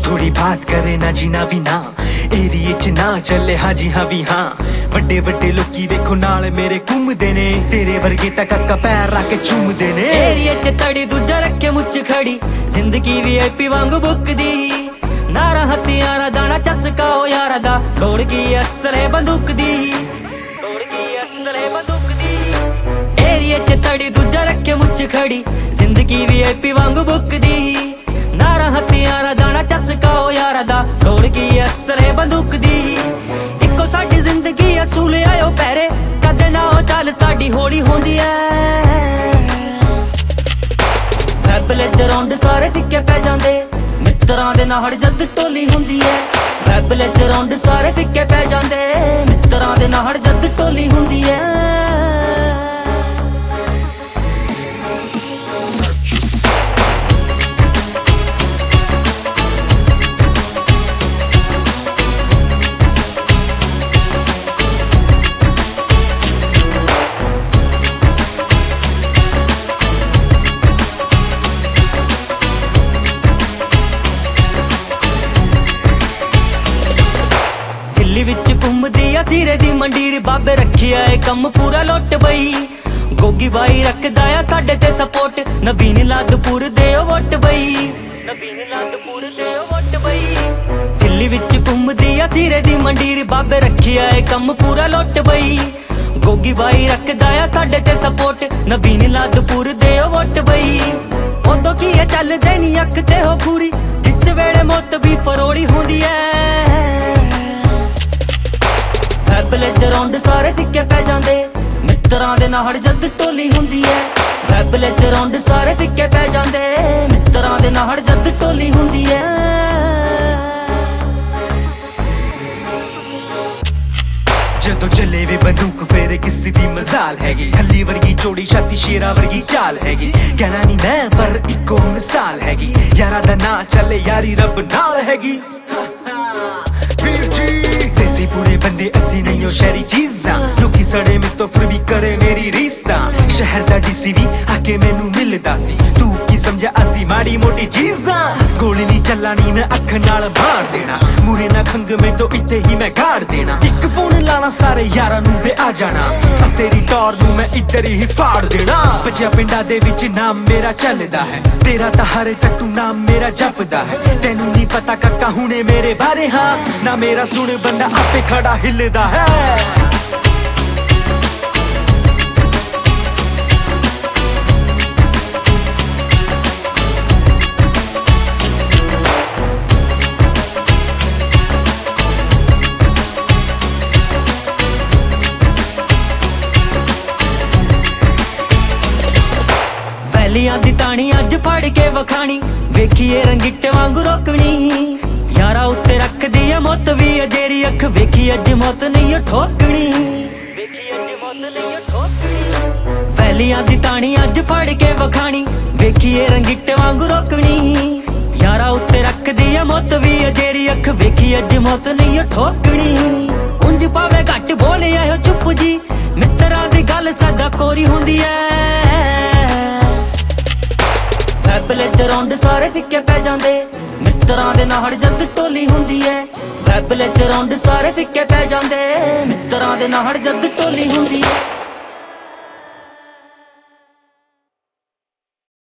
थोड़ी बात करे ना जी ना भी ना, एरिए च ना चले हाँ जी हाँ भी हाँ। ਵੱਡੇ ਵੱਡੇ ਲੋਕੀ ਵੇਖੋ ਨਾਲ ਮੇਰੇ ਘੁੰਮਦੇ ਨੇ, ਤੇਰੇ ਵਰਗੇ ਤਾਂ ਕਾਕਾ ਪੈਰ ਲਾ ਕੇ ਚੁੰਮਦੇ ਨੇ। ਏਰੀਏ ਚ ਤੜੀ ਦੂਜਾ ਰੱਖੇ ਮੁੱਛ ਖੜੀ, ਜ਼ਿੰਦਗੀ VIP ਵਾਂਗ ਬੁੱਕਦੀ। ਨਾਰਾ ਹਥਿਆਰਾਂ ਦਾ ਨਾ ਚਸਕਾ ਓ ਯਾਰਾਂ ਦਾ, ਲੋੜ ਕੀ ਅਸਲੇ ਬੰਦੂਕ ਦੀ, ਲੋੜ ਕੀ ਅਸਲੇ ਬੰਦੂਕ ਦੀ। ਏਰੀਏ ਚ ਤੜੀ ਦੂਜਾ ਰੱਖੇ ਮੁੱਛ ਖੜੀ, ਜ਼ਿੰਦਗੀ VIP ਵਾਂਗ ਬੁੱਕਦੀ। ਨਾਰਾ ਹਥਿਆਰਾਂ ਦਾ ਨਾ ਚਸਕਾ ਓ ਯਾਰਾਂ ਦਾ, ਲੋੜ ਕੀ ਅਸਲੇ ਬੰਦੂਕ ਦੀ। ਇੱਕੋ ਸਾਡੀ ਜ਼ਿੰਦਗੀ ਅਸੂਲ ਆਇਓ ਪੈਰੇ, ਕਦੇ ਨਾ ਉਹ ਚੱਲ ਸਾਡੀ ਹੌਲੀ ਹੁੰਦੀ ਐ। ਵੈਬਲੇ ਚ ਰੌਂਡ ਸਾਰੇ ਫਿੱਕੇ ਪੈ ਜਾਂਦੇ, ਮਿੱਤਰਾਂ ਦੇ ਨਾਲ ਜਦ ਟੋਲੀ ਹੁੰਦੀ ਐ। ਵੈਬਲੇ ਚ ਰੌਂਡ ਸਾਰੇ ਫਿੱਕੇ ਪੈ ਜਾਂਦੇ, ਮਿੱਤਰਾਂ ਦੇ ਨਾਲ ਜਦ ਟੋਲੀ ਹੁੰਦੀ ਐ। ਦਿੱਲੀ ਵਿੱਚ ਘੁੰਮਦੀ ਆ ਸੀਰੇ ਦੀ ਮੰਡੀਰ, ਬਾਬੇ ਰੱਖਿਆ ਏ ਕੰਮ ਪੂਰਾ ਲੁੱਟ ਬਈ। ਗੋਗੀ ਬਾਈ ਰੱਖਦਾ ਆ ਸਾਡੇ ਤੇ ਸਪੋਰਟ, ਨਵੀਨ ਲਾਦਪੁਰ ਦੇ ਓ ਵੋਟ ਬਈ, ਨਵੀਨ ਲਾਦਪੁਰ ਦੇ ਓ ਵੋਟ ਬਈ। ਦਿੱਲੀ ਵਿੱਚ ਘੁੰਮਦੀ ਆ ਸੀਰੇ ਦੀ ਮੰਡੀਰ, ਬਾਬੇ ਰੱਖਿਆ ਏ ਕੰਮ ਪੂਰਾ ਲੁੱਟ ਬਈ। ਗੋਗੀ ਬਾਈ ਰੱਖਦਾ ਆ ਸਾਡੇ ਤੇ ਸਪੋਰਟ, ਨਵੀਨ ਲਾਦਪੁਰ ਦੇ ਓ ਵੋਟ ਬਈ। ਉਦੋਂ ਕੀ ਇਹ ਚੱਲਦੇ ਨੀ ਅੱਖ ਤੇ ਹੋ ਪੂਰੀ, ਜਿਸ ਵੇਲੇ ਮੌਤ ਵੀ ਫਰੋੜੀ ਹੁੰਦੀ ਐ। ਵੈਬਲੇ ਚ ਰੌਂਡ ਸਾਰੇ ਫਿੱਕੇ ਪੈ ਜਾਂਦੇ, ਮਿੱਤਰਾਂ ਦੇ ਨਾਲ ਜਦ ਟੋਲੀ ਹੁੰਦੀ ਐ। ਵੈਬਲੇ ਚ ਰੌਂਡ ਸਾਰੇ ਫਿੱਕੇ ਪੈ ਜਾਂਦੇ, ਮਿੱਤਰਾਂ ਦੇ ਨਾਲ ਜਦ ਟੋਲੀ ਹੁੰਦੀ ਐ। ਜਦੋਂ ਚੱਲੇ ਵੇ ਬੰਦੂਕ ਫੇਰ ਕਿਸੇ ਦੀ ਮਜ਼ਾਲ ਹੈਗੀ, ਹੱਲੀ ਵਰਗੀ ਚੋੜੀ ਛਾਤੀ ਸ਼ੇਰਾ ਵਰਗੀ ਚਾਲ ਹੈਗੀ। ਕਹਿਣਾ ਨਹੀਂ ਮੈਂ ਪਰ ਇੱਕੋ ਮਿਸਾਲ ਹੈਗੀ, ਯਾਰਾਂ ਦਾ ਨਾਂ ਚੱਲੇ ਯਾਰੀ ਰੱਬ ਨਾਲ ਹੈਗੀ। ਵੀਰ ਜੀ ਦੇਸੀ ਪੂਰੇ ਬੰਦੇ ਅਸੀਂ ਨਹੀਂ ਹੋ ਸ਼ਹਿਰੀ ਚੀਜ਼ਾਂ, ਲੋਕੀ ਸੜੇ ਮੇਰੇ ਤੋਂ ਫਿਰ ਵੀ ਕਰੇ ਮੇਰੀ ਰੀਸਾਂ। ਸ਼ਹਿਰ ਦਾ DC ਵੀ ਆ ਕੇ ਮੈਨੂੰ ਮਿਲਦਾ ਸੀ, ਤੂੰ ਕੀ ਸਮਝਿਆ ਅਸੀਂ ਮਾੜੀ ਮੋਟੀ ਚੀਜ਼ਾਂ। ਗੋਲੀ ਨਹੀਂ ਚੱਲਣੀ ਮੈਂ ਅੱਖ ਨਾਲ ਮਾਰ ਦੇਣਾ, ਮੂਰੇ ਨਾ ਖੰਗ ਮੈਂ ਤੋਂ ਇੱਥੇ ਹੀ ਮੈਂ ਗਾੜ ਦੇਣਾ। ਇੱਕ ਫੋਨ ਲਾਣਾ ਸਾਰੇ ਯਾਰਾਂ ਨੂੰ ਵੇ ਆ ਜਾਣਾ, ਅਸ ਤੇਰੀ ਟੌਰ ਨੂੰ ਮੈਂ ਇੱਧਰ ਹੀ ਫਾੜ ਦੇਣਾ। ਬੱਚਿਆ ਪਿੰਡਾਂ ਦੇ ਵਿੱਚ ਨਾਮ ਮੇਰਾ ਚੱਲਦਾ ਹੈ, ਤੇਰਾ ਤਾਂ ਹਰ ਟੱਟੂ ਨਾਮ ਮੇਰਾ ਜਪਦਾ ਹੈ। ਤੈਨੂੰ ਨਹੀਂ ਪਤਾ ਕਾਕਾ ਹੁਣੇ ਮੇਰੇ ਬਾਰੇ ਹਾਂ, ਨਾ ਮੇਰਾ ਸੁਣ ਬੰਦਾ ਆਪੇ ਖੜਾ ਹਿੱਲਦਾ ਹੈ। ਵੈਲੀਆਂ ਦੀ ਤਾਣੀ ਅੱਜ ਫੜ ਕੇ ਵਖਾਣੀ, ਵੇਖੀਏ ਰੰਗਿੱਟੇ ਵਾਂਗੂ ਰੋਕਣੀ। ਯਾਰਾ ਉੱਤੇ ਰੱਖਦੀ ਆ ਮੁੱਤ ਵੀ ਅਜੇਰੀ ਅੱਖ, ਵੇਖੀ ਅੱਜ ਮੌਤ ਨਹੀਂ ਓ ਠੋਕਣੀ, ਵੇਖੀ ਅੱਜ ਮੌਤ ਨਹੀਂ ਓ ਠੋਕਣੀ। ਵੈਲੀਆਂ ਦੀ ਤਾਣੀ ਅੱਜ ਫੜ ਕੇ ਵਖਾਣੀ, ਵੇਖੀਏ ਰੰਗਿੱਟੇ ਵਾਂਗੂ ਰੋਕਣੀ। ਯਾਰਾ ਉੱਤੇ ਰੱਖਦੀ ਆ ਮੁੱਤ ਵੀ ਅਜੇਰੀ ਅੱਖ, ਵੇਖੀ ਅੱਜ ਮੌਤ ਨਹੀਂ ਓ ਠੋਕਣੀ। ਉਂਝ ਪਾਵੇ ਘੱਟ ਬੋਲਿਆ ਹੋ ਚੁੱਪ ਜੀ, ਮਿੱਤਰਾਂ ਦੀ ਗੱਲ ਸਦਾ ਕੋਰੀ ਹੁੰਦੀ ਐ। ਵੈਬਲੇ ਚ ਰੌਂਡ ਸਾਰੇ ਫਿੱਕੇ ਪੈ ਜਾਂਦੇ, ਮਿੱਤਰਾਂ ਦੇ ਨਾਲ ਜਦ ਟੋਲੀ ਹੁੰਦੀ ਐ। ਵੈਬਲੇ ਚ ਰੌਂਡ ਸਾਰੇ ਫਿੱਕੇ ਪੈ ਜਾਂਦੇ, ਮਿੱਤਰਾਂ ਦੇ ਨਾਲ ਜਦ ਟੋਲੀ ਹੁੰਦੀ ਐ।